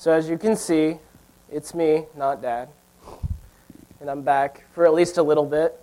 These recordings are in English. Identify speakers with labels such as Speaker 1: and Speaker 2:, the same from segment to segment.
Speaker 1: So as you can see, it's me, not Dad. And I'm back for at least a little bit.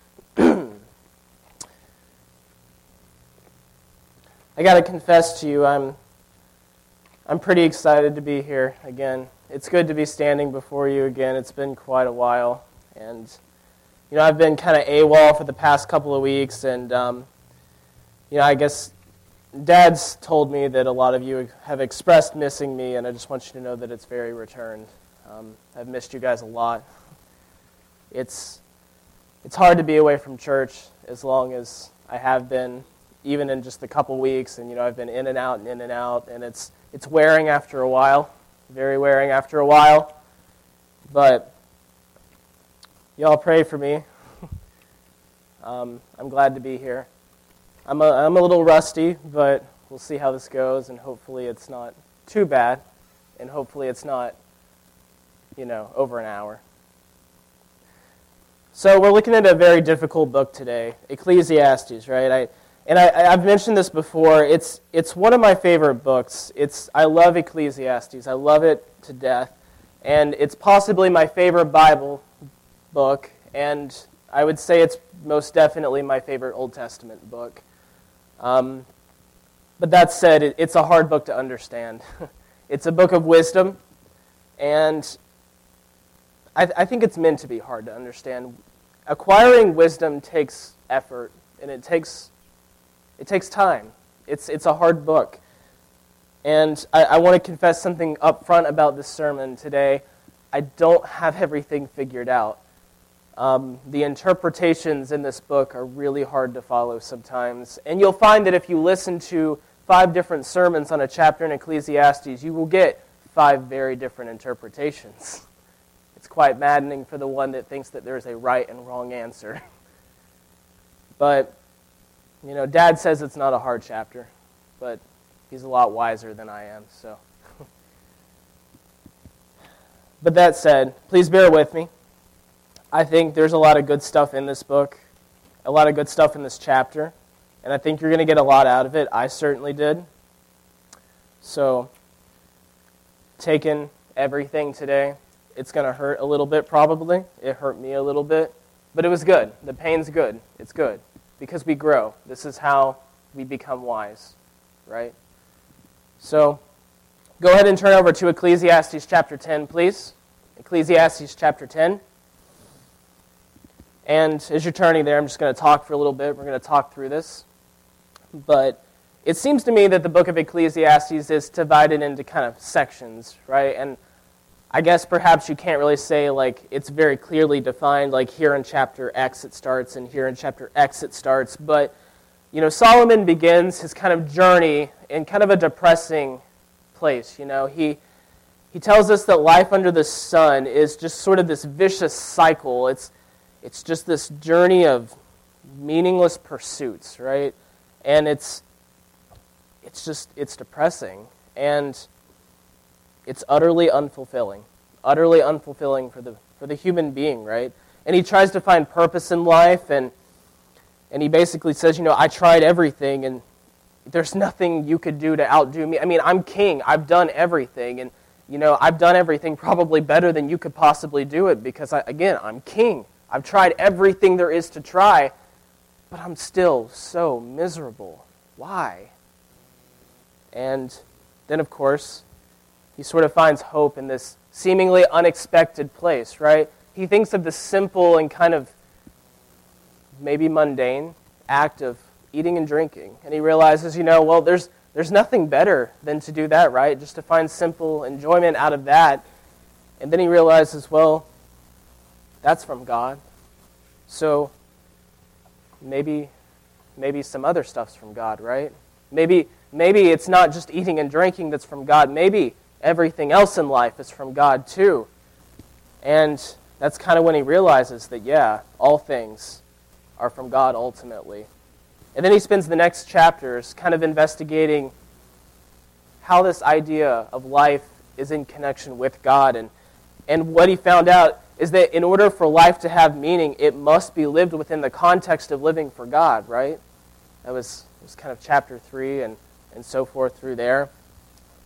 Speaker 1: I got to confess to you, I'm pretty excited to be here again. It's good to be standing before you again. It's been quite a while. And, I've been kind of AWOL for the past couple of weeks. And, I guess Dad's told me that a lot of you have expressed missing me, and I just want you to know that it's very returned. I've missed you guys a lot. It's hard to be away from church as long as I have been, even in just a couple weeks, and I've been in and out, and it's wearing after a while, very wearing after a while. But y'all pray for me. I'm glad to be here. I'm a little rusty, but we'll see how this goes, and hopefully it's not too bad, and hopefully it's not, over an hour. So we're looking at a very difficult book today, Ecclesiastes, right? I've mentioned this before. It's one of my favorite books. I love Ecclesiastes. I love it to death, and it's possibly my favorite Bible book, and I would say it's most definitely my favorite Old Testament book. But that said, it's a hard book to understand. It's a book of wisdom, and I think it's meant to be hard to understand. Acquiring wisdom takes effort, and it takes time. It's a hard book. And I want to confess something up front about this sermon today. I don't have everything figured out. The interpretations in this book are really hard to follow sometimes. And you'll find that if you listen to 5 different sermons on a chapter in Ecclesiastes, you will get 5 very different interpretations. It's quite maddening for the one that thinks that there's a right and wrong answer. But, Dad says it's not a hard chapter, but he's a lot wiser than I am, so. But that said, please bear with me. I think there's a lot of good stuff in this book, a lot of good stuff in this chapter, and I think you're going to get a lot out of it. I certainly did. So, taking everything today, it's going to hurt a little bit probably. It hurt me a little bit, but it was good. The pain's good. It's good because we grow. This is how we become wise, right? So, go ahead and turn over to Ecclesiastes chapter 10, please. Ecclesiastes chapter 10. And as you're turning there, I'm just going to talk for a little bit. We're going to talk through this. But it seems to me that the book of Ecclesiastes is divided into kind of sections, right? And I guess perhaps you can't really say like it's very clearly defined, like here in chapter X it starts and here in chapter X it starts. But, Solomon begins his kind of journey in kind of a depressing place. He tells us that life under the sun is just sort of this vicious cycle. It's just this journey of meaningless pursuits, right? And it's depressing, and it's utterly unfulfilling for the human being, right? And he tries to find purpose in life, and he basically says, I tried everything, and there's nothing you could do to outdo me. I mean, I'm king. I've done everything, and I've done everything probably better than you could possibly do it because I'm king. I've tried everything there is to try, but I'm still so miserable. Why? And then, of course, he sort of finds hope in this seemingly unexpected place, right? He thinks of the simple and kind of maybe mundane act of eating and drinking. And he realizes, there's nothing better than to do that, right? Just to find simple enjoyment out of that. And then he realizes, that's from God. So maybe some other stuff's from God, right? Maybe it's not just eating and drinking that's from God. Maybe everything else in life is from God too. And that's kind of when he realizes that, all things are from God ultimately. And then he spends the next chapters kind of investigating how this idea of life is in connection with God. And what he found out is that in order for life to have meaning, it must be lived within the context of living for God, right? That was kind of chapter 3 and so forth through there.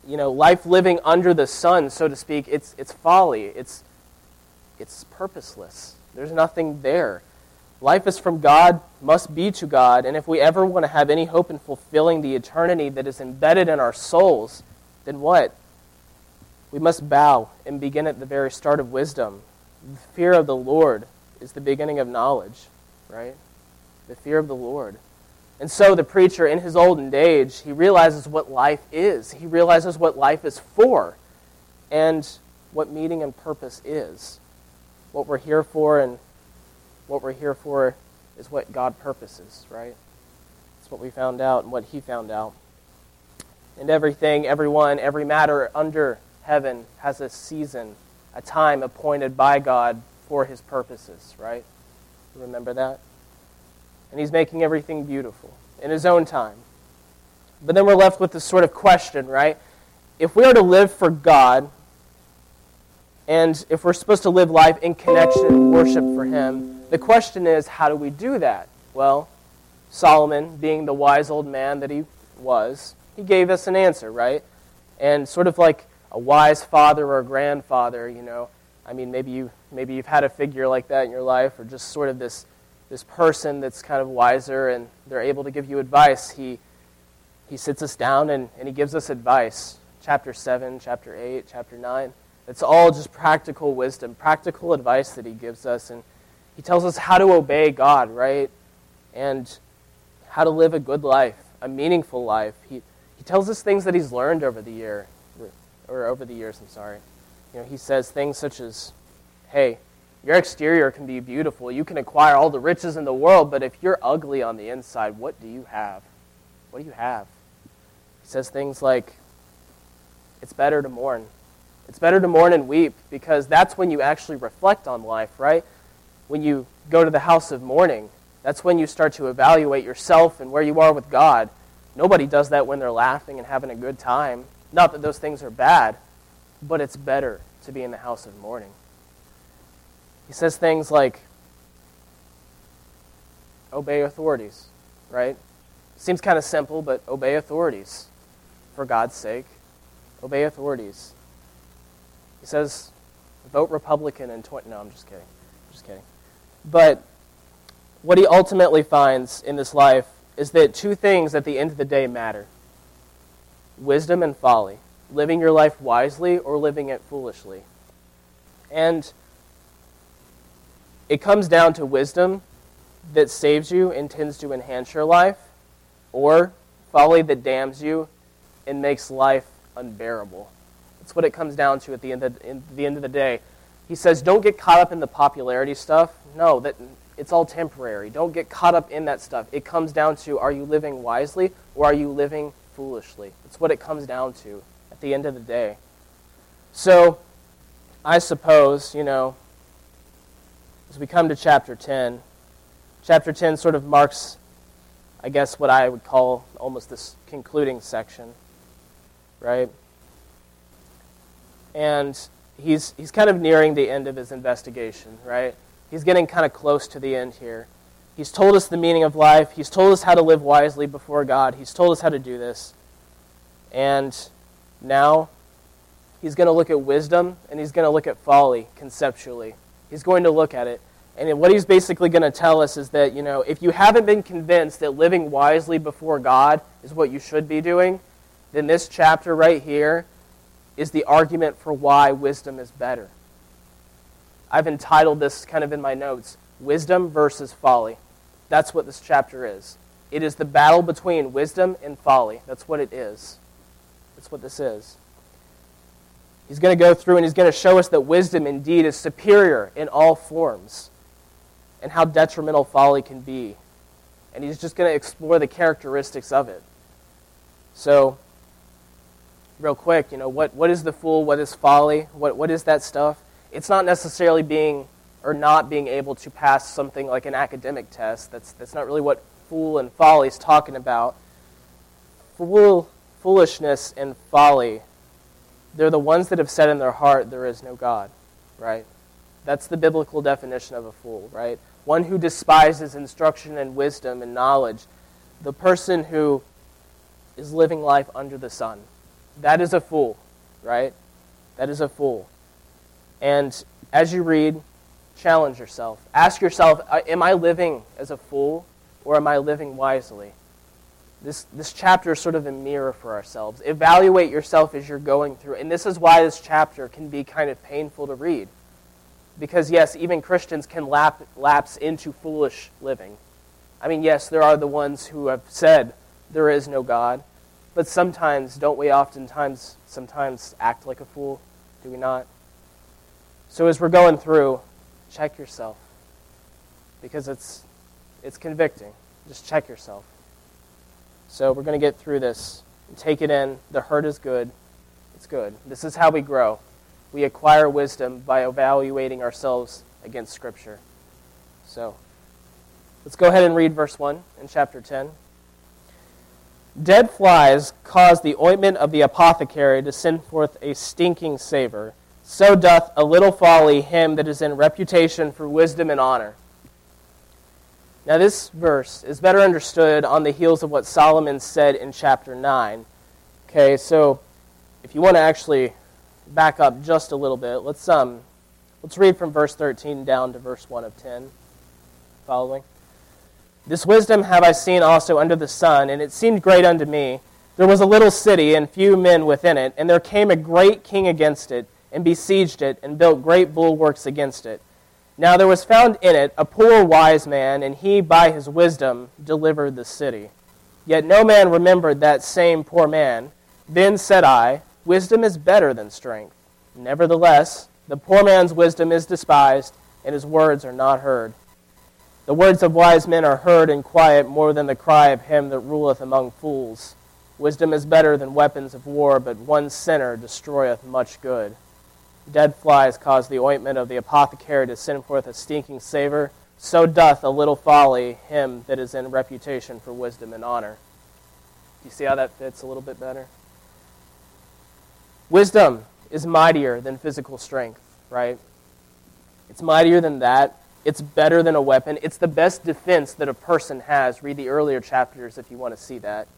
Speaker 1: life living under the sun, so to speak, it's folly. It's purposeless. There's nothing there. Life is from God, must be to God, and if we ever want to have any hope in fulfilling the eternity that is embedded in our souls, then what? We must bow and begin at the very start of wisdom. The fear of the Lord is the beginning of knowledge, right? The fear of the Lord. And so the preacher, in his olden age, he realizes what life is. He realizes what life is for and what meaning and purpose is. What we're here for, and what we're here for is what God purposes, right? It's what we found out and what he found out. And everything, everyone, every matter under heaven has a season, a time appointed by God for his purposes, right? Remember that? And he's making everything beautiful in his own time. But then we're left with this sort of question, right? If we are to live for God, and if we're supposed to live life in connection and worship for him, the question is, how do we do that? Well, Solomon, being the wise old man that he was, he gave us an answer, right? And sort of like a wise father or a grandfather, maybe you've had a figure like that in your life, or just sort of this person that's kind of wiser and they're able to give you advice. He sits us down and he gives us advice. Chapter 7, chapter 8, chapter 9. It's all just practical wisdom, practical advice that he gives us. And he tells us how to obey God, right? And how to live a good life, a meaningful life. He tells us things that he's learned over the years. He says things such as, hey, your exterior can be beautiful. You can acquire all the riches in the world, but if you're ugly on the inside, what do you have? What do you have? He says things like, it's better to mourn. It's better to mourn and weep, because that's when you actually reflect on life, right? When you go to the house of mourning, that's when you start to evaluate yourself and where you are with God. Nobody does that when they're laughing and having a good time. Not that those things are bad, but it's better to be in the house of mourning. He says things like, obey authorities, right? Seems kind of simple, but obey authorities. For God's sake, obey authorities. He says, vote Republican in 20... No, I'm just kidding. But what he ultimately finds in this life is that two things at the end of the day matter. Wisdom and folly. Living your life wisely or living it foolishly. And it comes down to wisdom that saves you and tends to enhance your life, or folly that damns you and makes life unbearable. That's what it comes down to at the end of the day. He says, don't get caught up in the popularity stuff. No, it's all temporary. Don't get caught up in that stuff. It comes down to, are you living wisely or are you living foolishly? That's what it comes down to at the end of the day. So, I suppose, as we come to chapter 10 sort of marks, I guess, what I would call almost this concluding section, right? And he's kind of nearing the end of his investigation, right? He's getting kind of close to the end here. He's told us the meaning of life. He's told us how to live wisely before God. He's told us how to do this. And now he's going to look at wisdom and he's going to look at folly conceptually. He's going to look at it. And what he's basically going to tell us is that, if you haven't been convinced that living wisely before God is what you should be doing, then this chapter right here is the argument for why wisdom is better. I've entitled this kind of in my notes, Wisdom versus Folly. That's what this chapter is. It is the battle between wisdom and folly. That's what it is. That's what this is. He's going to go through and he's going to show us that wisdom indeed is superior in all forms and how detrimental folly can be. And he's just going to explore the characteristics of it. So, real quick, what is the fool? What is folly? What is that stuff? It's not necessarily being or not being able to pass something like an academic test. That's not really what fool and folly is talking about. Foolishness and folly, they're the ones that have said in their heart, there is no God, right? That's the biblical definition of a fool, right? One who despises instruction and wisdom and knowledge. The person who is living life under the sun. that is a fool, right? That is a fool. And as you read, challenge yourself. Ask yourself, am I living as a fool or am I living wisely? This chapter is sort of a mirror for ourselves. Evaluate yourself as you're going through. And this is why this chapter can be kind of painful to read. Because yes, even Christians can lapse into foolish living. I mean, yes, there are the ones who have said there is no God. But sometimes, don't we sometimes act like a fool? Do we not? So as we're going through, check yourself. Because it's convicting. Just check yourself. So we're going to get through this and take it in. The hurt is good. It's good. This is how we grow. We acquire wisdom by evaluating ourselves against Scripture. So let's go ahead and read verse 1 in chapter 10. Dead flies cause the ointment of the apothecary to send forth a stinking savor. So doth a little folly him that is in reputation for wisdom and honor. Now this verse is better understood on the heels of what Solomon said in chapter 9. Okay, so if you want to actually back up just a little bit, let's read from verse 13 down to verse 1 of 10. Following. This wisdom have I seen also under the sun, and it seemed great unto me. There was a little city, and few men within it, and there came a great king against it, and besieged it, and built great bulwarks against it. Now there was found in it a poor wise man, and he by his wisdom delivered the city. Yet no man remembered that same poor man. Then said I, wisdom is better than strength. Nevertheless, the poor man's wisdom is despised, and his words are not heard. The words of wise men are heard in quiet more than the cry of him that ruleth among fools. Wisdom is better than weapons of war, but one sinner destroyeth much good. Dead flies cause the ointment of the apothecary to send forth a stinking savor. So doth a little folly him that is in reputation for wisdom and honor. Do you see how that fits a little bit better? Wisdom is mightier than physical strength, right? It's mightier than that. It's better than a weapon. It's the best defense that a person has. Read the earlier chapters if you want to see that.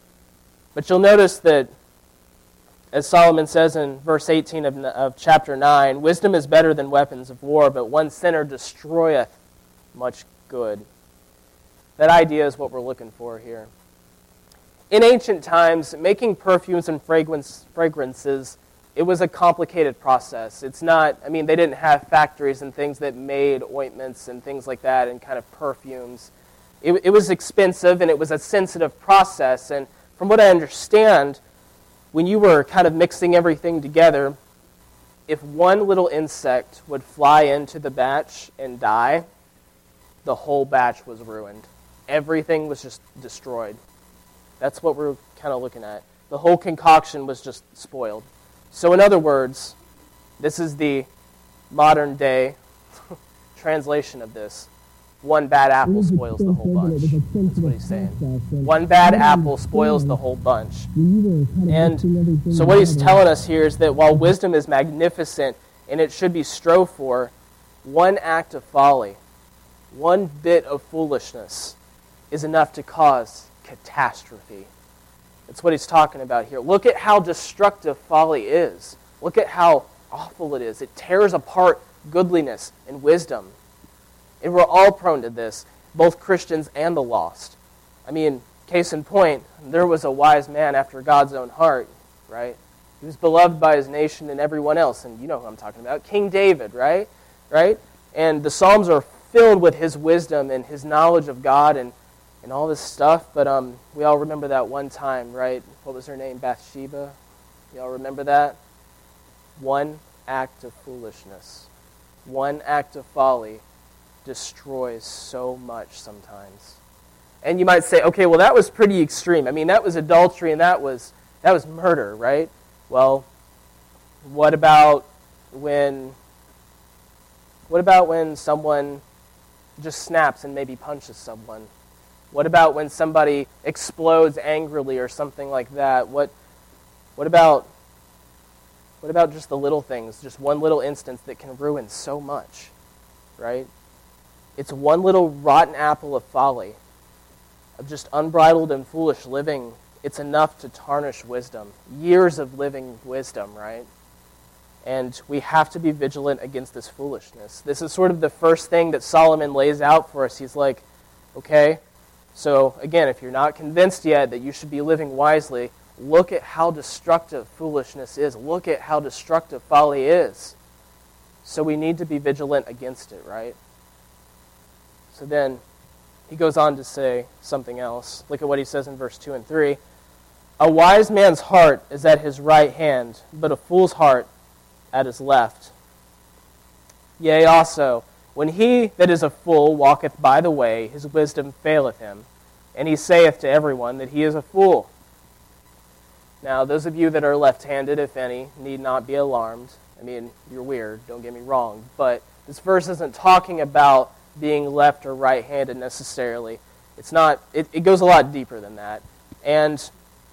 Speaker 1: But you'll notice that, as Solomon says in verse 18 of chapter 9, wisdom is better than weapons of war, but one sinner destroyeth much good. That idea is what we're looking for here. In ancient times, making perfumes and fragrances, it was a complicated process. It's not, they didn't have factories and things that made ointments and things like that and kind of perfumes. It was expensive and it was a sensitive process. And from what I understand, when you were kind of mixing everything together, if one little insect would fly into the batch and die, the whole batch was ruined. Everything was just destroyed. That's what we're kind of looking at. The whole concoction was just spoiled. So in other words, this is the modern day translation of this. One bad apple spoils the whole bunch. That's what he's saying. One bad apple spoils the whole bunch. And so what he's telling us here is that while wisdom is magnificent and it should be strove for, one act of folly, one bit of foolishness is enough to cause catastrophe. That's what he's talking about here. Look at how destructive folly is. Look at how awful it is. It tears apart goodliness and wisdom. And we're all prone to this, both Christians and the lost. Case in point, there was a wise man after God's own heart, right? He was beloved by his nation and everyone else, and you know who I'm talking about, King David, right? And the Psalms are filled with his wisdom and his knowledge of God and all this stuff, but we all remember that one time, right? What was her name? Bathsheba? You all remember that? One act of foolishness, one act of folly destroys so much sometimes. And you might say, okay, well, that was pretty extreme. That was adultery and that was murder, right? Well, what about when someone just snaps and maybe punches someone? What about when somebody explodes angrily or something like that? What about just the little things, just one little instance that can ruin so much, right? It's one little rotten apple of folly, of just unbridled and foolish living it's enough to tarnish wisdom. Years of living wisdom, right? And we have to be vigilant against this foolishness. This is sort of the first thing that Solomon lays out for us. He's like, okay, so again, if you're not convinced yet that you should be living wisely, look at how destructive foolishness is. Look at how destructive folly is. So we need to be vigilant against it, right? So then he goes on to say something else. Look at what he says in verse 2 and 3. A wise man's heart is at his right hand, but a fool's heart at his left. Yea, also, when he that is a fool walketh by the way, his wisdom faileth him, and he saith to everyone that he is a fool. Now, those of you that are left-handed, if any, need not be alarmed. I mean, you're weird, don't get me wrong, but this verse isn't talking about being left or right-handed necessarily. It's not. It goes a lot deeper than that. And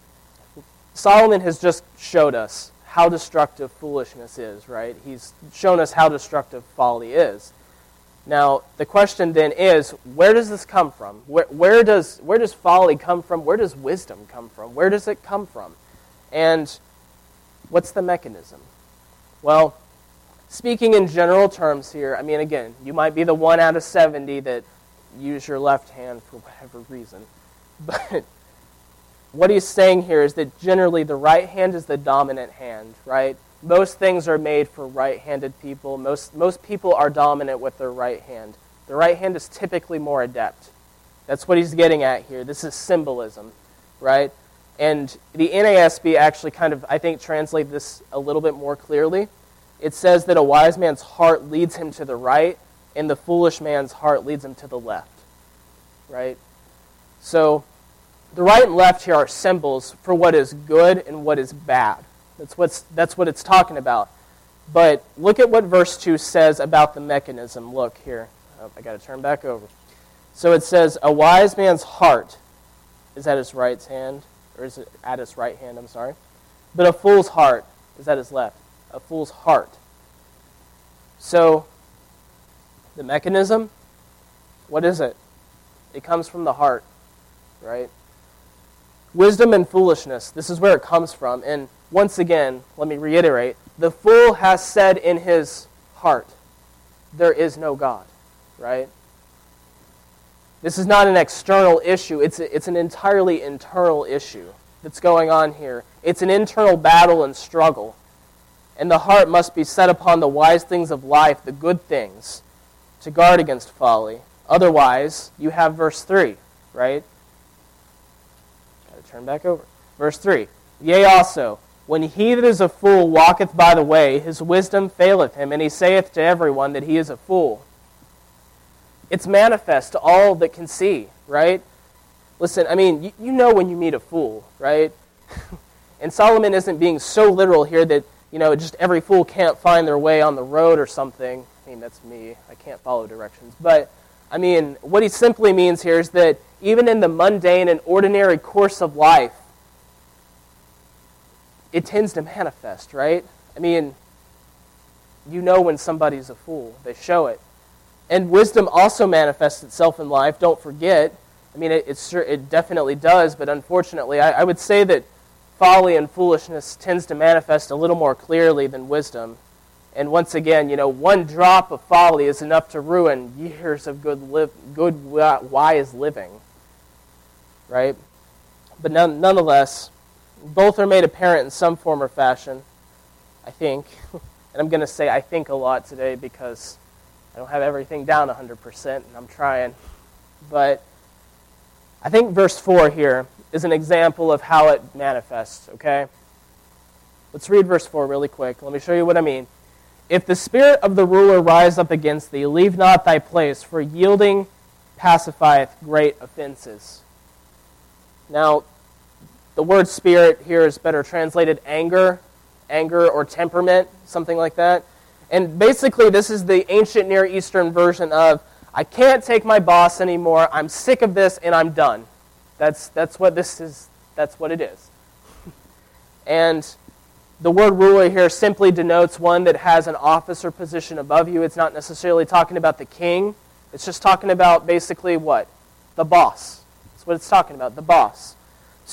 Speaker 1: Solomon has just showed us how destructive foolishness is, right? He's shown us how destructive folly is. Now, the question then is, where does this come from? Where does folly come from? Where does wisdom come from? Where does it come from? And what's the mechanism? Well, speaking in general terms here, I mean, again, you might be the 1 out of 70 that use your left hand for whatever reason. But what he's saying here is that generally the right hand is the dominant hand, right? Most things are made for right-handed people. Most people are dominant with their right hand. The right hand is typically more adept. That's what he's getting at here. This is symbolism, right? And the NASB actually kind of, I think, translate this a little bit more clearly. It says that a wise man's heart leads him to the right, and the foolish man's heart leads him to the left, right? So the right and left here are symbols for what is good and what is bad. That's what it's talking about. But look at what verse 2 says about the mechanism. Look here. Oh, I got to turn back over. So it says, a wise man's heart is at his right hand, or is it at his right hand, I'm sorry. But a fool's heart is at his left. A fool's heart. So, the mechanism, what is it? It comes from the heart, right? Wisdom and foolishness, this is where it comes from. And once again, let me reiterate, the fool has said in his heart, there is no God, right? This is not an external issue. It's an entirely internal issue that's going on here. It's an internal battle and struggle. And the heart must be set upon the wise things of life, the good things, to guard against folly. Otherwise, you have verse 3, right? Got to turn back over. Verse 3. Yea, also, when he that is a fool walketh by the way, his wisdom faileth him, and he saith to everyone that he is a fool. It's manifest to all that can see, right? Listen, I mean, you know when you meet a fool, right? And Solomon isn't being so literal here that, just every fool can't find their way on the road or something. I mean, that's me. I can't follow directions. But, I mean, what he simply means here is that even in the mundane and ordinary course of life, it tends to manifest, right? I mean, you know when somebody's a fool. They show it. And wisdom also manifests itself in life, don't forget. I mean, it definitely does, but unfortunately, I would say that folly and foolishness tends to manifest a little more clearly than wisdom. And once again, one drop of folly is enough to ruin years of good, wise living, right? But nonetheless, both are made apparent in some form or fashion, I think. And I'm going to say I think a lot today because I don't have everything down 100%, and I'm trying. But I think verse 4 here is an example of how it manifests, okay? Let's read verse 4 really quick. Let me show you what I mean. If the spirit of the ruler rise up against thee, leave not thy place, for yielding pacifieth great offenses. Now, the word spirit here is better translated anger or temperament, something like that. And basically, this is the ancient Near Eastern version of, I can't take my boss anymore, I'm sick of this, and I'm done. That's what this is. That's what it is. And the word ruler here simply denotes one that has an office or position above you. It's not necessarily talking about the king. It's just talking about basically what? The boss. That's what it's talking about, the boss. So,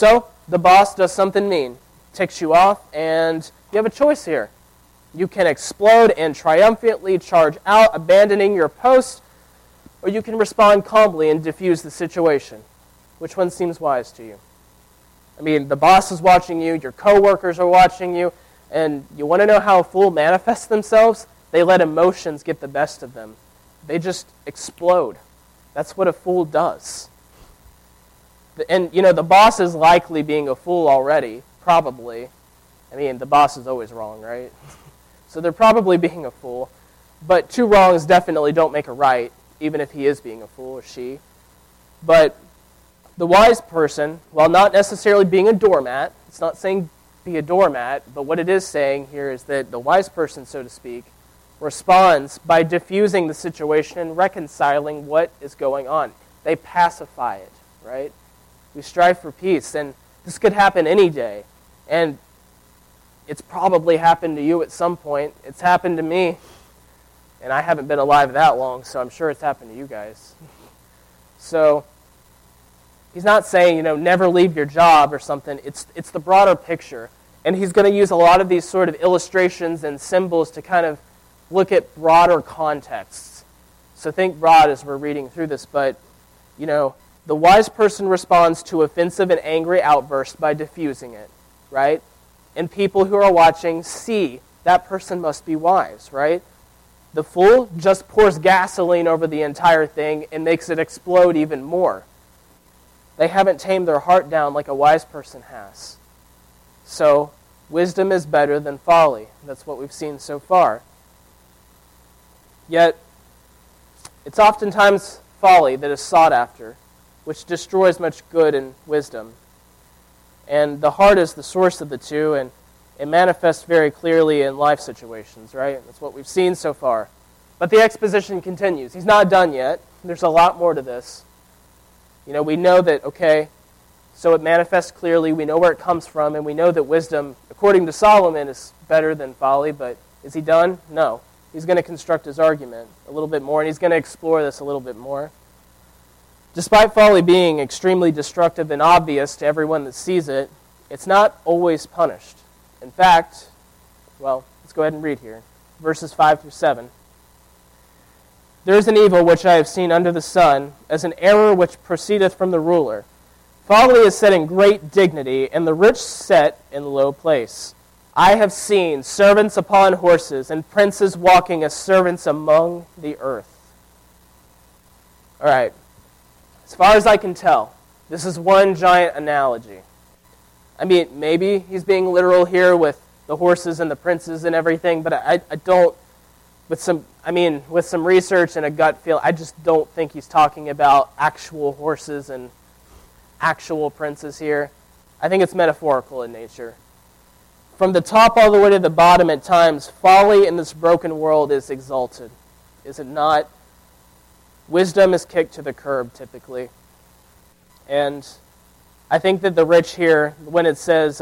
Speaker 1: the boss does something mean, ticks you off, and you have a choice here. You can explode and triumphantly charge out, abandoning your post, or you can respond calmly and diffuse the situation. Which one seems wise to you? I mean, the boss is watching you, your coworkers are watching you, and you want to know how a fool manifests themselves? They let emotions get the best of them. They just explode. That's what a fool does. And, the boss is likely being a fool already, probably. I mean, the boss is always wrong, right? So they're probably being a fool. But two wrongs definitely don't make a right, even if he is being a fool or she. But the wise person, while not necessarily being a doormat, it's not saying be a doormat, but what it is saying here is that the wise person, so to speak, responds by diffusing the situation and reconciling what is going on. They pacify it, right? We strive for peace, and this could happen any day. And it's probably happened to you at some point. It's happened to me, and I haven't been alive that long, so I'm sure it's happened to you guys. So he's not saying, never leave your job or something. It's the broader picture. And he's going to use a lot of these sort of illustrations and symbols to kind of look at broader contexts. So think broad as we're reading through this, but, the wise person responds to offensive and angry outbursts by diffusing it, right? And people who are watching see that person must be wise, right? The fool just pours gasoline over the entire thing and makes it explode even more. They haven't tamed their heart down like a wise person has. So, wisdom is better than folly. That's what we've seen so far. Yet, it's oftentimes folly that is sought after, which destroys much good in wisdom. And the heart is the source of the two, and it manifests very clearly in life situations, right? That's what we've seen so far. But the exposition continues. He's not done yet. There's a lot more to this. We know that, okay, so it manifests clearly. We know where it comes from, and we know that wisdom, according to Solomon, is better than folly. But is he done? No. He's going to construct his argument a little bit more, and he's going to explore this a little bit more. Despite folly being extremely destructive and obvious to everyone that sees it, it's not always punished. In fact, let's go ahead and read here. Verses 5 through 7. There is an evil which I have seen under the sun, as an error which proceedeth from the ruler. Folly is set in great dignity, and the rich set in low place. I have seen servants upon horses, and princes walking as servants among the earth. All right. As far as I can tell, this is one giant analogy. I mean, maybe he's being literal here with the horses and the princes and everything, but I don't, with some research and a gut feel, I just don't think he's talking about actual horses and actual princes here. I think it's metaphorical in nature. From the top all the way to the bottom at times, folly in this broken world is exalted. Is it not? Wisdom is kicked to the curb, typically. And I think that the rich here, when it says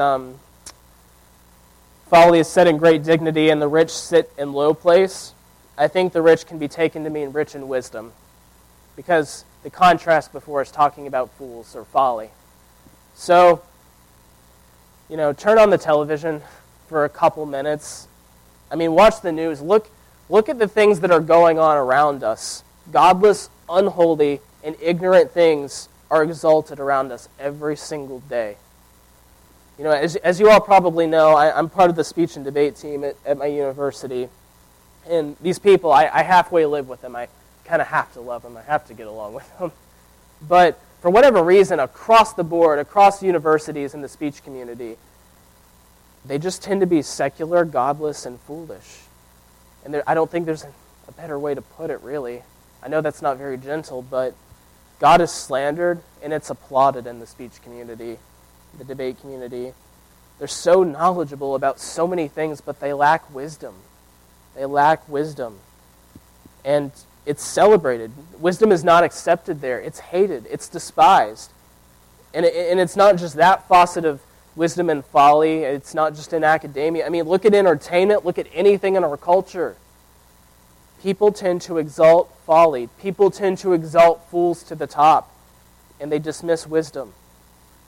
Speaker 1: folly is set in great dignity and the rich sit in low place, I think the rich can be taken to mean rich in wisdom. Because the contrast before is talking about fools or folly. So, turn on the television for a couple minutes. Watch the news. Look at the things that are going on around us. Godless, unholy, and ignorant things are exalted around us every single day. As you all probably know, I'm part of the speech and debate team at my university. And these people, I halfway live with them. I kind of have to love them. I have to get along with them. But for whatever reason, across the board, across universities and the speech community, they just tend to be secular, godless, and foolish. And I don't think there's a better way to put it, really. I know that's not very gentle, but God is slandered, and it's applauded in the speech community, the debate community. They're so knowledgeable about so many things, but they lack wisdom. They lack wisdom. And it's celebrated. Wisdom is not accepted there. It's hated. It's despised. And it's not just that facet of wisdom and folly. It's not just in academia. Look at entertainment. Look at anything in our culture. People tend to exalt folly. People tend to exalt fools to the top, and they dismiss wisdom.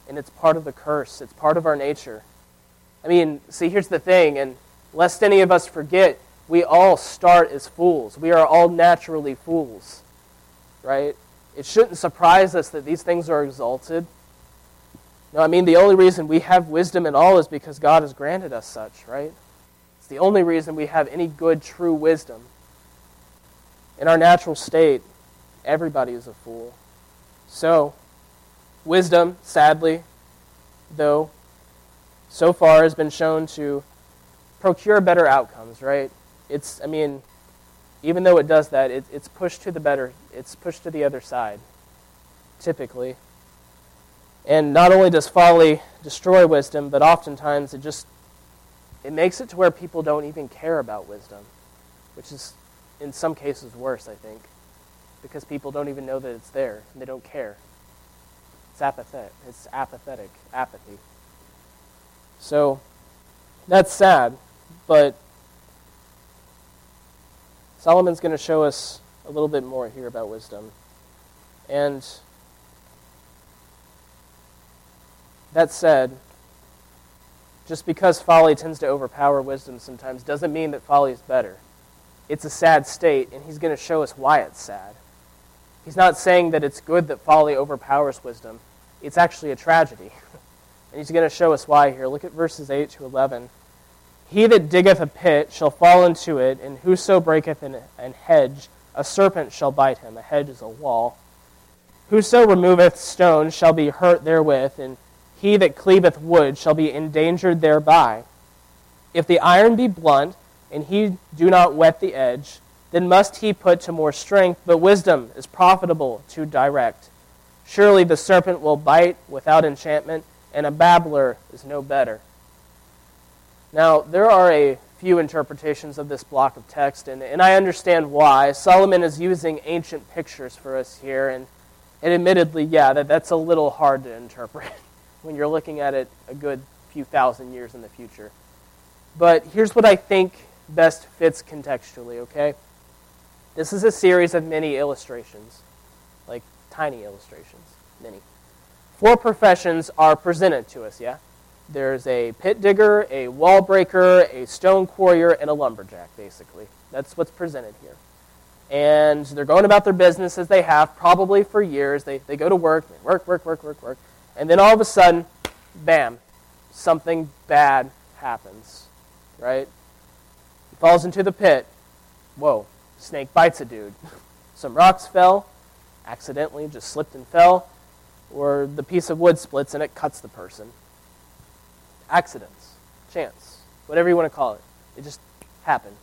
Speaker 1: and it's part of the curse. It's part of our nature. I mean, see, here's the thing, and lest any of us forget, we all start as fools. We are all naturally fools, right? It shouldn't surprise us that these things are exalted. No, I mean, the only reason we have wisdom at all is because God has granted us such, right? It's the only reason we have any good, true wisdom. In our natural state, everybody is a fool. So, wisdom, sadly, though, so far has been shown to procure better outcomes, right? Even though it does that, it's pushed to the better, it's pushed to the other side, typically. And not only does folly destroy wisdom, but oftentimes it makes it to where people don't even care about wisdom, which is in some cases worse, I think, because people don't even know that it's there, and they don't care. It's apathetic, apathy. So, that's sad, but Solomon's going to show us a little bit more here about wisdom. And that said, just because folly tends to overpower wisdom sometimes doesn't mean that folly is better. It's a sad state, and he's going to show us why it's sad. He's not saying that it's good that folly overpowers wisdom. It's actually a tragedy. And he's going to show us why here. Look at verses 8 to 11. He that diggeth a pit shall fall into it, and whoso breaketh an hedge, a serpent shall bite him. A hedge is a wall. Whoso removeth stones shall be hurt therewith, and he that cleaveth wood shall be endangered thereby. If the iron be blunt, and he do not whet the edge, then must he put to more strength, but wisdom is profitable to direct. Surely the serpent will bite without enchantment, and a babbler is no better. Now, there are a few interpretations of this block of text, and I understand why. Solomon is using ancient pictures for us here, and admittedly, that's a little hard to interpret when you're looking at it a good few thousand years in the future. But here's what I think best fits contextually, okay? This is a series of many illustrations, like tiny illustrations, many. 4 professions are presented to us, yeah? There's a pit digger, a wall breaker, a stone quarrier, and a lumberjack, basically. That's what's presented here. And they're going about their business as they have, probably for years. They go to work, they work. And then all of a sudden, bam, something bad happens, right? He falls into the pit. Whoa, snake bites a dude. Some rocks fell, accidentally just slipped and fell, or the piece of wood splits and it cuts the person. Accidents, chance, whatever you want to call it. It just happened.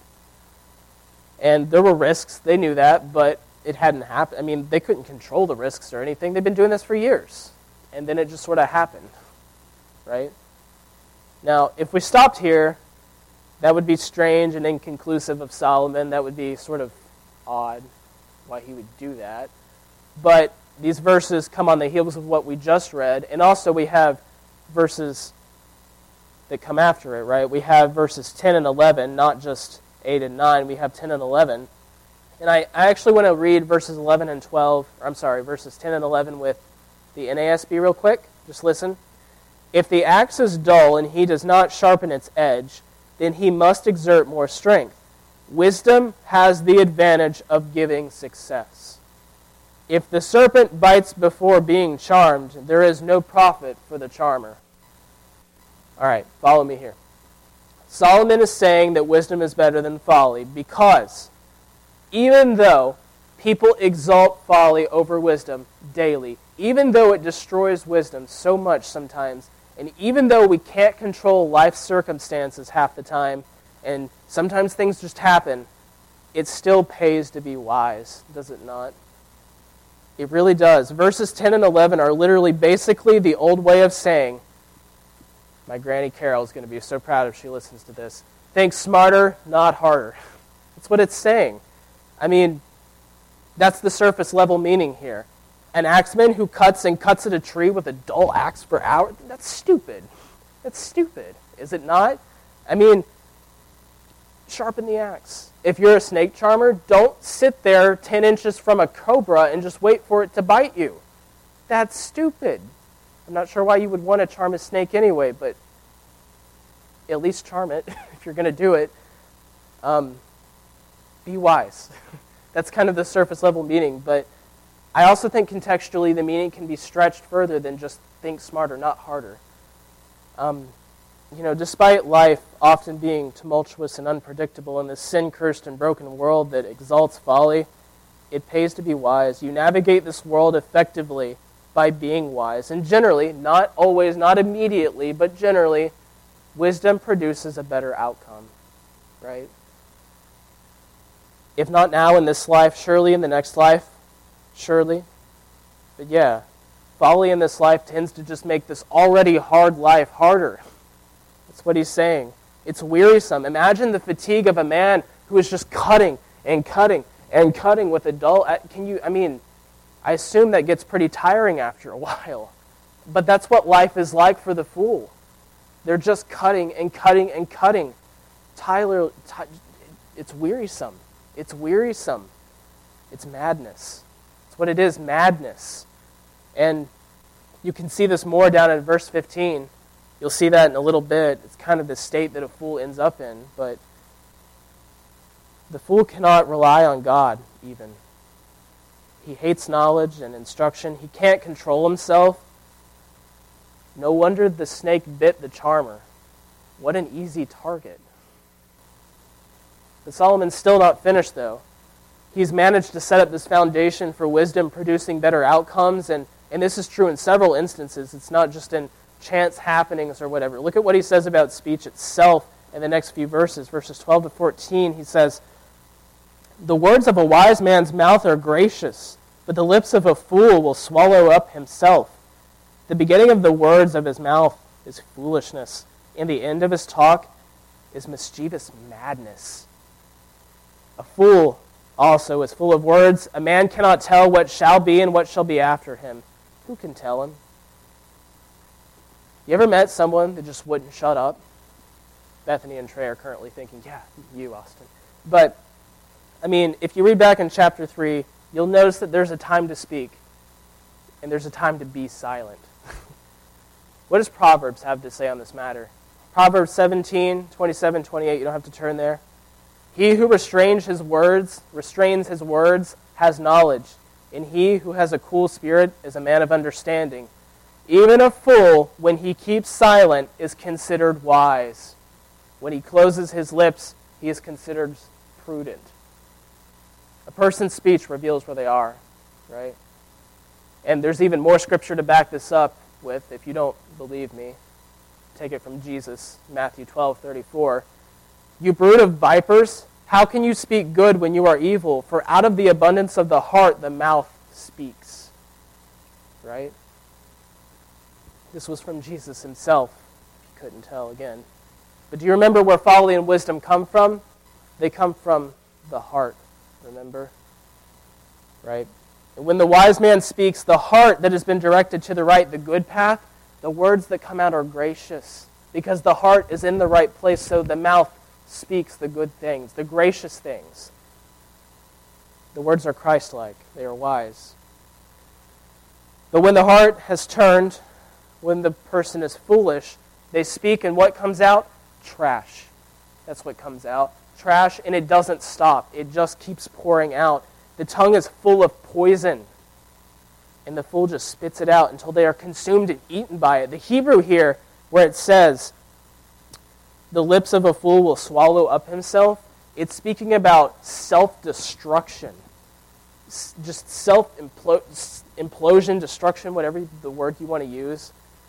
Speaker 1: And there were risks, they knew that, but it hadn't happened. I mean, they couldn't control the risks or anything. They've been doing this for years. And then it just sort of happened, right? Now, if we stopped here, that would be strange and inconclusive of Solomon. That would be sort of odd why he would do that. But these verses come on the heels of what we just read, and also we have verses that come after it, right? We have verses 10 and 11, not just 8 and 9. We have 10 and 11. And I actually want to read verses 11 and 12, verses 10 and 11 with the NASB real quick. Just listen. If the axe is dull and he does not sharpen its edge, then he must exert more strength. Wisdom has the advantage of giving success. If the serpent bites before being charmed, there is no profit for the charmer. All right, follow me here. Solomon is saying that wisdom is better than folly because even though people exalt folly over wisdom daily, even though it destroys wisdom so much sometimes, and even though we can't control life circumstances half the time, and sometimes things just happen, it still pays to be wise, does it not? It really does. Verses 10 and 11 are literally basically the old way of saying, my Granny Carol is going to be so proud if she listens to this, think smarter, not harder. That's what it's saying. I mean, that's the surface level meaning here. An axeman who cuts at a tree with a dull axe for hours, that's stupid. That's stupid, is it not? I mean, sharpen the axe. If you're a snake charmer, don't sit there 10 inches from a cobra and just wait for it to bite you. That's stupid. I'm not sure why you would want to charm a snake anyway, but at least charm it if you're going to do it. Be wise. That's kind of the surface level meaning, but I also think contextually the meaning can be stretched further than just think smarter, not harder. Despite life often being tumultuous and unpredictable in this sin-cursed and broken world that exalts folly, it pays to be wise. You navigate this world effectively by being wise. And generally, not always, not immediately, but generally, wisdom produces a better outcome, right? If not now in this life, surely in the next life, surely. But yeah, folly in this life tends to just make this already hard life harder. That's what he's saying. It's wearisome. Imagine the fatigue of a man who is just cutting and cutting and cutting with a dull... I assume that gets pretty tiring after a while. But that's what life is like for the fool. They're just cutting and cutting and cutting. It's wearisome. It's wearisome. It's madness. It's what it is, madness. And you can see this more down in verse 15. You'll see that in a little bit. It's kind of the state that a fool ends up in. But the fool cannot rely on God, even. He hates knowledge and instruction. He can't control himself. No wonder the snake bit the charmer. What an easy target. But Solomon's still not finished, though. He's managed to set up this foundation for wisdom producing better outcomes, and this is true in several instances. It's not just in chance happenings or whatever. Look at what he says about speech itself in the next few verses. Verses 12 to 14, he says, "The words of a wise man's mouth are gracious, but the lips of a fool will swallow up himself. The beginning of the words of his mouth is foolishness, and the end of his talk is mischievous madness. A fool also is full of words. A man cannot tell what shall be and what shall be after him. Who can tell him?" You ever met someone that just wouldn't shut up? Bethany and Trey are currently thinking, yeah, you, Austin. But, if you read back in chapter 3, you'll notice that there's a time to speak, and there's a time to be silent. What does Proverbs have to say on this matter? Proverbs 17, 27, 28, you don't have to turn there. "He who restrains his words, has knowledge, and he who has a cool spirit is a man of understanding. Even a fool, when he keeps silent, is considered wise. When he closes his lips, he is considered prudent." A person's speech reveals where they are, right? And there's even more scripture to back this up with. If you don't believe me, take it from Jesus, Matthew 12:34. "You brood of vipers, how can you speak good when you are evil? For out of the abundance of the heart the mouth speaks." Right? This was from Jesus himself, if you couldn't tell again. But do you remember where folly and wisdom come from? They come from the heart, remember? Right? And when the wise man speaks, the heart that has been directed to the right, the good path, the words that come out are gracious. Because the heart is in the right place, so the mouth speaks the good things, the gracious things. The words are Christ-like. They are wise. But when the heart has turned, when the person is foolish, they speak, and what comes out? Trash. That's what comes out. Trash, and it doesn't stop. It just keeps pouring out. The tongue is full of poison, and the fool just spits it out until they are consumed and eaten by it. The Hebrew here, where it says, "The lips of a fool will swallow up himself," it's speaking about self-destruction. Just self-implosion, destruction, whatever the word you want to use.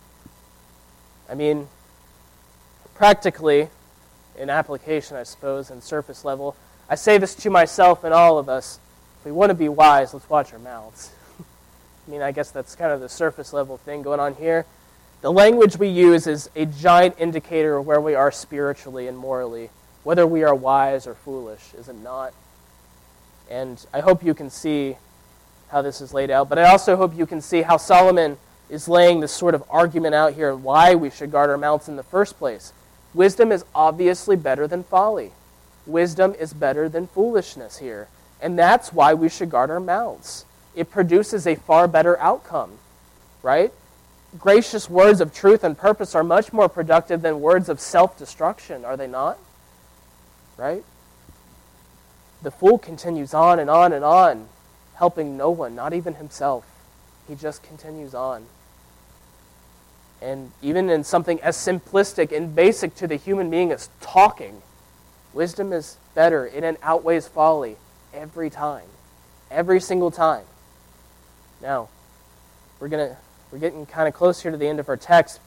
Speaker 1: Practically, in application, I suppose, and surface level, I say this to myself and all of us. If we want to be wise, let's watch our mouths. I guess that's kind of the surface level thing going on here. The language we use is a giant indicator of where we are spiritually and morally, whether we are wise or foolish, is it not? And I hope you can see how this is laid out, but I also hope you can see how Solomon is laying this sort of argument out here and why we should guard our mouths in the first place. Wisdom is obviously better than folly. Wisdom is better than foolishness here. And that's why we should guard our mouths. It produces a far better outcome, right? gracious words of truth and purpose are much more productive than words of self-destruction, are they not? Right? The fool continues on and on and on, helping no one, not even himself. He just continues on. And even in something as simplistic and basic to the human being as talking, wisdom is better. It outweighs folly every time. Every single time. Now, we're getting kind of close here to the end of our text,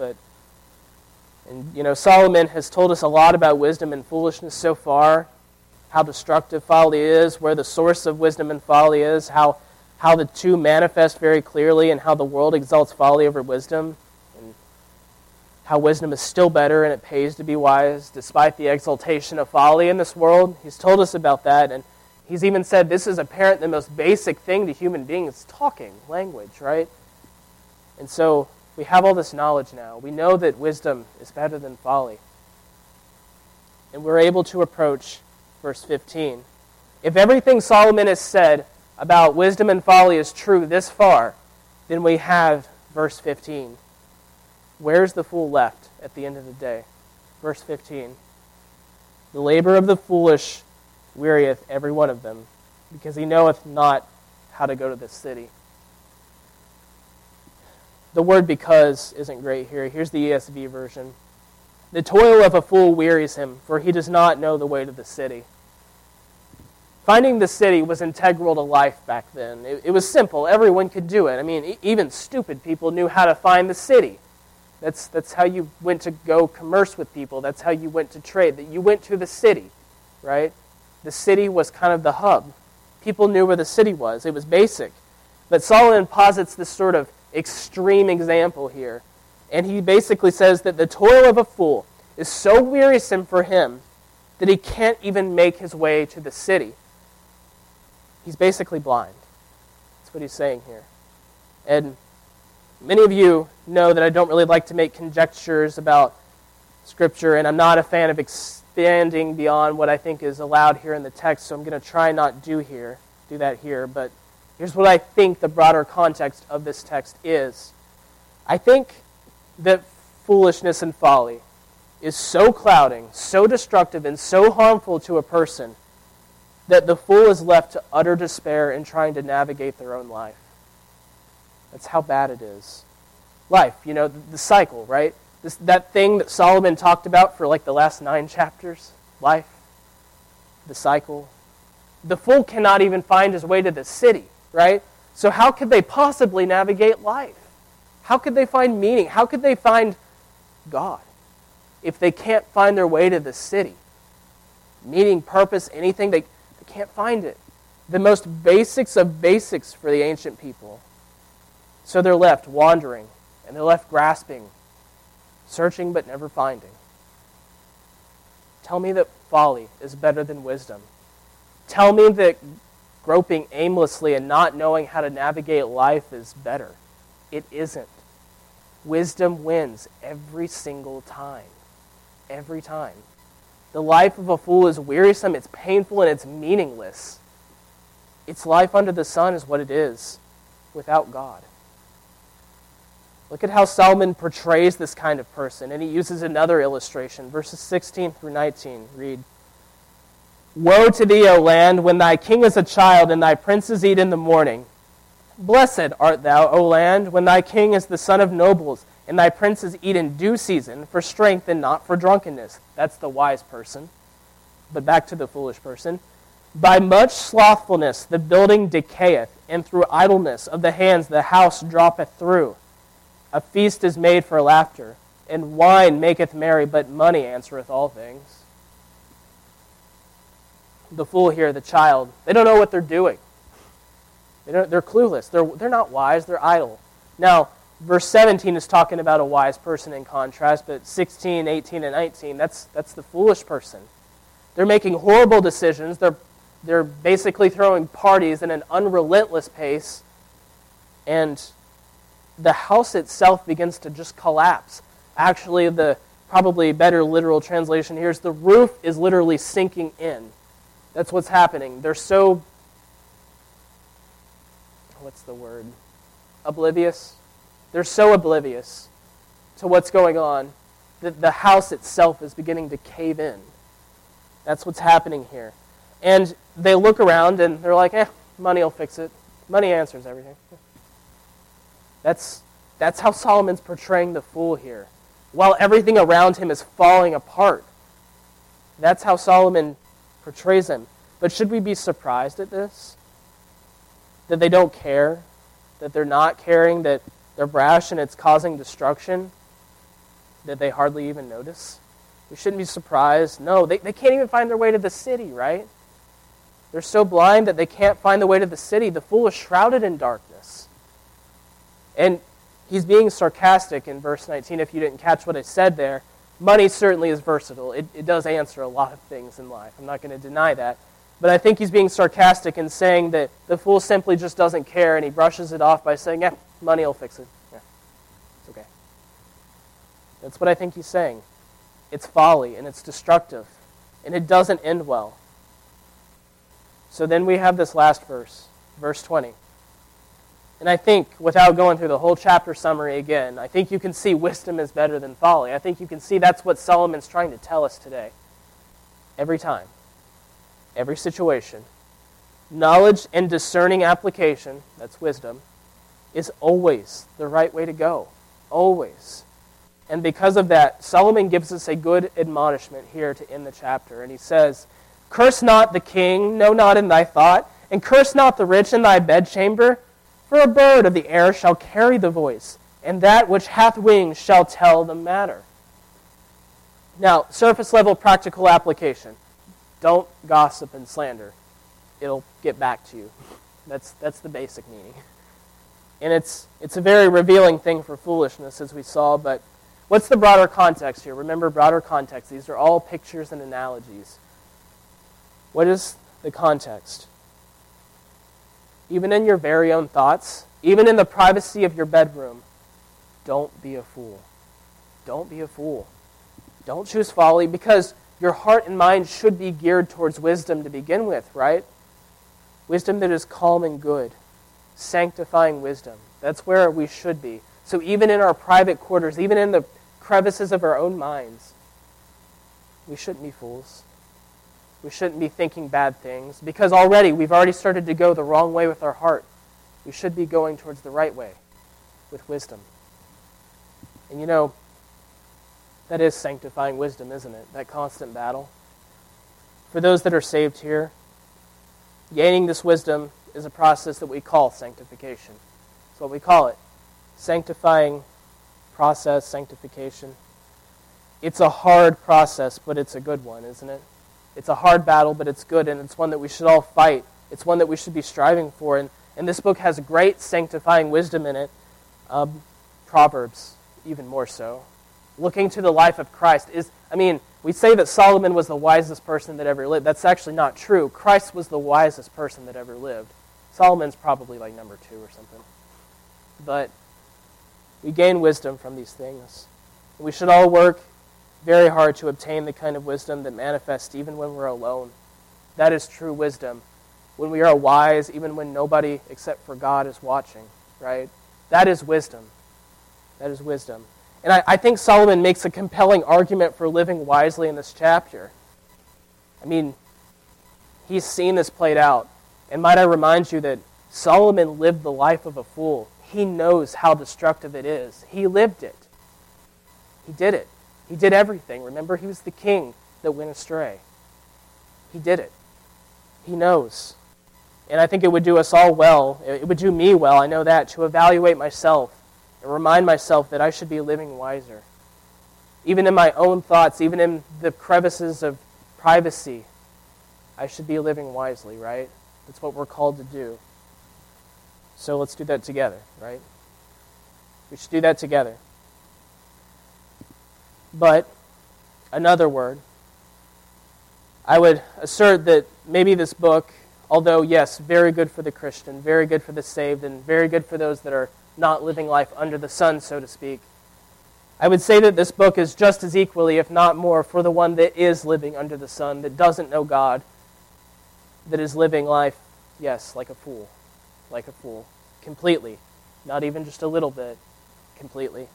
Speaker 1: Solomon has told us a lot about wisdom and foolishness so far, how destructive folly is, where the source of wisdom and folly is, how the two manifest very clearly, and how the world exalts folly over wisdom, and how wisdom is still better and it pays to be wise despite the exaltation of folly in this world. He's told us about that, and he's even said this is apparent the most basic thing to human beings, talking, language, right? And so we have all this knowledge now. We know that wisdom is better than folly. And we're able to approach verse 15. If everything Solomon has said about wisdom and folly is true this far, then we have verse 15. Where's the fool left at the end of the day? Verse 15. The labor of the foolish wearieth every one of them, because he knoweth not how to go to this city. The word because isn't great here. Here's the ESV version. The toil of a fool wearies him, for he does not know the way to the city. Finding the city was integral to life back then. It was simple. Everyone could do it. I mean, even stupid people knew how to find the city. That's how you went to go commerce with people. That's how you went to trade. That you went to the city, right? The city was kind of the hub. People knew where the city was. It was basic. But Solomon posits this sort of extreme example here. And he basically says that the toil of a fool is so wearisome for him that he can't even make his way to the city. He's basically blind. That's what he's saying here. And many of you know that I don't really like to make conjectures about Scripture, and I'm not a fan of expanding beyond what I think is allowed here in the text, so I'm going to try not do that here, but here's what I think the broader context of this text is. I think that foolishness and folly is so clouding, so destructive, and so harmful to a person that the fool is left to utter despair in trying to navigate their own life. That's how bad it is. Life, the cycle, right? That thing that Solomon talked about for like the last 9 chapters. Life, the cycle. The fool cannot even find his way to the city, right? So how could they possibly navigate life? How could they find meaning? How could they find God if they can't find their way to the city? Meaning, purpose, anything, they can't find it. The most basics of basics for the ancient people. So they're left wandering, and they're left grasping, searching but never finding. Tell me that folly is better than wisdom. Tell me that groping aimlessly and not knowing how to navigate life is better. It isn't. Wisdom wins every single time. Every time. The life of a fool is wearisome, it's painful, and it's meaningless. Its life under the sun is what it is, without God. Look at how Solomon portrays this kind of person, and he uses another illustration. Verses 16 through 19 read, Woe to thee, O land, when thy king is a child, and thy princes eat in the morning. Blessed art thou, O land, when thy king is the son of nobles, and thy princes eat in due season, for strength and not for drunkenness. That's the wise person. But back to the foolish person. By much slothfulness the building decayeth, and through idleness of the hands the house droppeth through. A feast is made for laughter, and wine maketh merry, but money answereth all things. The fool here, the child, they don't know what they're doing. They're clueless. They're not wise. They're idle. Now, verse 17 is talking about a wise person in contrast, but 16, 18, and 19, that's the foolish person. They're making horrible decisions. They're basically throwing parties in an unrelentless pace, and the house itself begins to just collapse. Actually, the probably better literal translation here is the roof is literally sinking in. That's what's happening. They're so, oblivious, They're so oblivious to what's going on that the house itself is beginning to cave in. That's what's happening here. And they look around and they're like, money will fix it. Money answers everything. That's how Solomon's portraying the fool here. While everything around him is falling apart. That's how Solomon portrays him. But should we be surprised at this? That they don't care? That they're not caring? That they're brash and it's causing destruction? That they hardly even notice? We shouldn't be surprised. No, they can't even find their way to the city, right? They're so blind that they can't find the way to the city. The fool is shrouded in darkness. And he's being sarcastic in verse 19, if you didn't catch what I said there. Money certainly is versatile. It does answer a lot of things in life. I'm not going to deny that. But I think he's being sarcastic in saying that the fool simply just doesn't care, and he brushes it off by saying, money will fix it. Yeah, it's okay. That's what I think he's saying. It's folly, and it's destructive, and it doesn't end well. So then we have this last verse, verse 20. And I think, without going through the whole chapter summary again, I think you can see wisdom is better than folly. I think you can see that's what Solomon's trying to tell us today. Every time. Every situation. Knowledge and discerning application, that's wisdom, is always the right way to go. Always. And because of that, Solomon gives us a good admonishment here to end the chapter. And he says, curse not the king, no, not in thy thought, and curse not the rich in thy bedchamber, for a bird of the air shall carry the voice, and that which hath wings shall tell the matter. Now, surface level practical application. Don't gossip and slander. It'll get back to you. That's the basic meaning. And it's a very revealing thing for foolishness, as we saw, but what's the broader context here? Remember, broader context. These are all pictures and analogies. What is the context? Even in your very own thoughts, even in the privacy of your bedroom, don't be a fool. Don't be a fool. Don't choose folly, because your heart and mind should be geared towards wisdom to begin with, right? Wisdom that is calm and good. Sanctifying wisdom. That's where we should be. So even in our private quarters, even in the crevices of our own minds, we shouldn't be fools. We shouldn't be thinking bad things, because we've already started to go the wrong way with our heart. We should be going towards the right way with wisdom. And that is sanctifying wisdom, isn't it? That constant battle. For those that are saved here, gaining this wisdom is a process that we call sanctification. That's what we call it. Sanctifying process, sanctification. It's a hard process, but it's a good one, isn't it? It's a hard battle, but it's good, and it's one that we should all fight. It's one that we should be striving for, and this book has great sanctifying wisdom in it. Proverbs, even more so. Looking to the life of Christ we say that Solomon was the wisest person that ever lived. That's actually not true. Christ was the wisest person that ever lived. Solomon's probably like number 2 or something. But we gain wisdom from these things. We should all work very hard to obtain the kind of wisdom that manifests even when we're alone. That is true wisdom. When we are wise, even when nobody except for God is watching, right? That is wisdom. That is wisdom. And I think Solomon makes a compelling argument for living wisely in this chapter. He's seen this played out. And might I remind you that Solomon lived the life of a fool. He knows how destructive it is. He lived it. He did it. He did everything. Remember, he was the king that went astray. He did it. He knows. And I think it would do us all well, it would do me well, I know that, to evaluate myself and remind myself that I should be living wiser. Even in my own thoughts, even in the crevices of privacy, I should be living wisely, right? That's what we're called to do. So let's do that together, right? We should do that together. But, another word, I would assert that maybe this book, although yes, very good for the Christian, very good for the saved, and very good for those that are not living life under the sun, so to speak, I would say that this book is just as equally, if not more, for the one that is living under the sun, that doesn't know God, that is living life, yes, like a fool, completely, not even just a little bit, completely.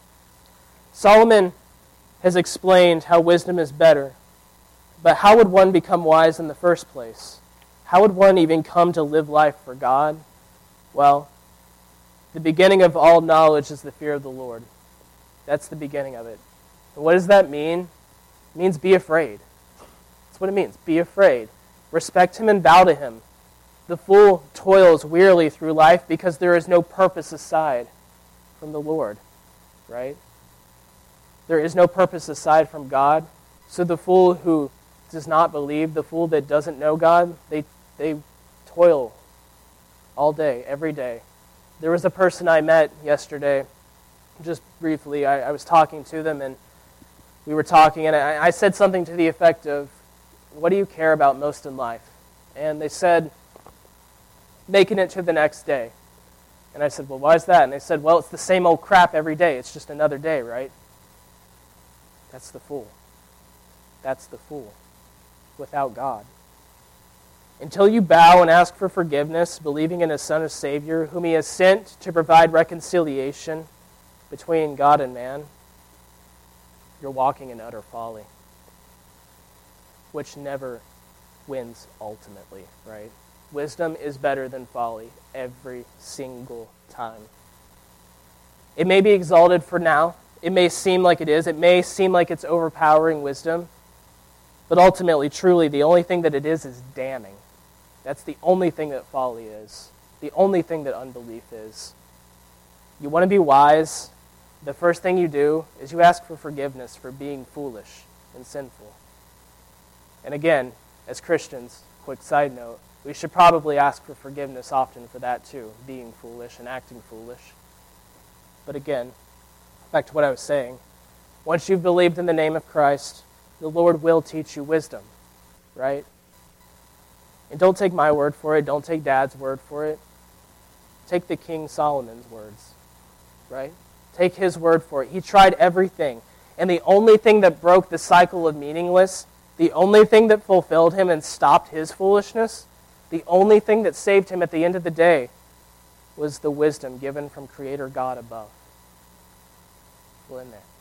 Speaker 1: Solomon has explained how wisdom is better, but how would one become wise in the first place? How would one even come to live life for God? Well, the beginning of all knowledge is the fear of the Lord. That's the beginning of it. And what does that mean? It means be afraid. That's what it means. Be afraid. Respect him and bow to him. The fool toils wearily through life because there is no purpose aside from the Lord, right? There is no purpose aside from God. So the fool who does not believe, the fool that doesn't know God, they toil all day, every day. There was a person I met yesterday, just briefly. I was talking to them, and we were talking, and I said something to the effect of, what do you care about most in life? And they said, making it to the next day. And I said, well, why is that? And they said, well, it's the same old crap every day. It's just another day, right? That's the fool. That's the fool. Without God. Until you bow and ask for forgiveness, believing in His Son as Savior, whom He has sent to provide reconciliation between God and man, you're walking in utter folly, which never wins ultimately, right? Wisdom is better than folly every single time. It may be exalted for now. It may seem like it is. It may seem like it's overpowering wisdom. But ultimately, truly, the only thing that it is damning. That's the only thing that folly is. The only thing that unbelief is. You want to be wise, the first thing you do is you ask for forgiveness for being foolish and sinful. And again, as Christians, quick side note, we should probably ask for forgiveness often for that too, being foolish and acting foolish. But again, back to what I was saying, once you've believed in the name of Christ, the Lord will teach you wisdom, right? And don't take my word for it. Don't take Dad's word for it. Take the King Solomon's words, right? Take his word for it. He tried everything. And the only thing that broke the cycle of meaningless, the only thing that fulfilled him and stopped his foolishness, the only thing that saved him at the end of the day was the wisdom given from Creator God above. We'll end there.